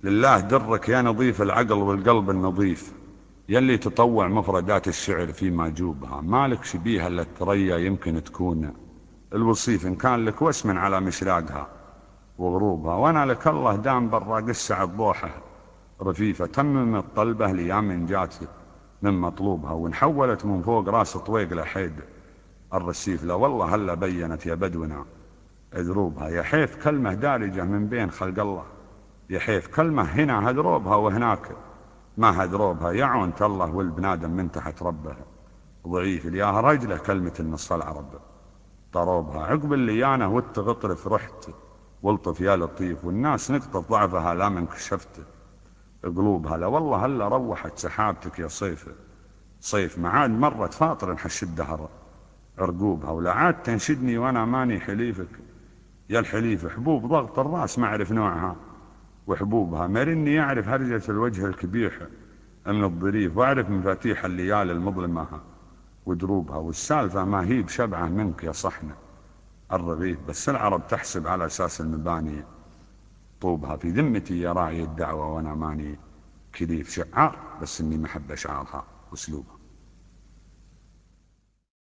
لله درك يا نظيف العقل والقلب النظيف، يلي تطوع مفردات الشعر فيما جوبها، مالك شبيها الا الثريا يمكن تكون الوصيف، إن كان لك وسم على مشراقها وغروبها، وأنا لك الله دام برا قسع بضوحه رفيفة، تمم الطلبة ليام جات من مطلوبها، ونحولت من فوق راس طويق لحيد الرسيف، لا والله هلا بينت يا بدونا دروبها، يا حيف كلمة دارجة من بين خلق الله، يا حيف كلمة هنا هدروبها وهناك ما هدروبها، يعون الله والبنادم من تحت ربه ضعيف، الياها رجله كلمة النص العرب طروبها، عقب الليانة والتغطرف رحت والطف يا لطيف، والناس نقطة ضعفها لا من كشفت قلوبها، لا والله هلا روحت سحابتك يا صيف صيف، معاد مرت فاطر نحش الدهر عرقوبها، ولا عاد تنشدني وانا ماني حليفك يا الحليف، حبوب ضغط الراس ما اعرف نوعها وحبوبها، مرني يعرف هرجة الوجه الكبيح من الظريف، واعرف مفاتيح الليالي المظلمة ودروبها، والسالفة ما هي بشبعه منك يا صحن الرغيف، بس العرب تحسب على اساس المباني طوبها، في ذمتي يا راعي الدعوة وانا ماني كليف، شعار بس اني محب اشعارها واسلوبها.